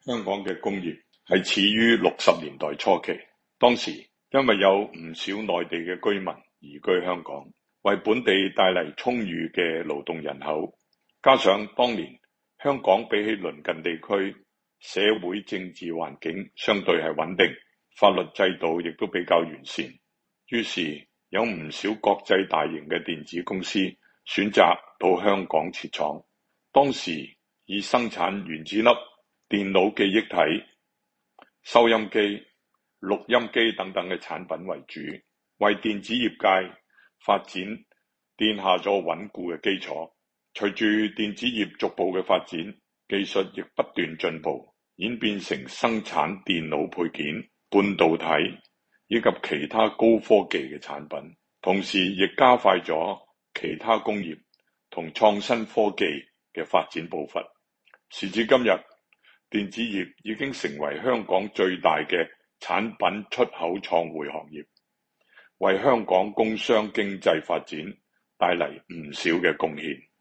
香港嘅工業係始於60年代初期，當時因為有唔少內地嘅居民移居香港，為本地帶嚟充裕嘅勞動人口，加上當年香港比起鄰近地區社會政治環境相對係穩定，法律制度亦都比較完善，於是有唔少國際大型嘅電子公司選擇到香港設廠。當時以生產原子粒、電腦記憶體、收音機、錄音機等等嘅產品為主，為電子業界發展奠下咗穩固嘅基礎。隨住電子業逐步嘅發展，技術亦不斷進步，演變成生產電腦配件、半導體以及其他高科技嘅產品，同時亦加快咗其他工業同創新科技嘅發展步伐。時至今日，電子業已經成為香港最大嘅產品出口創匯行業，為香港工商經濟發展帶嚟唔少嘅貢獻。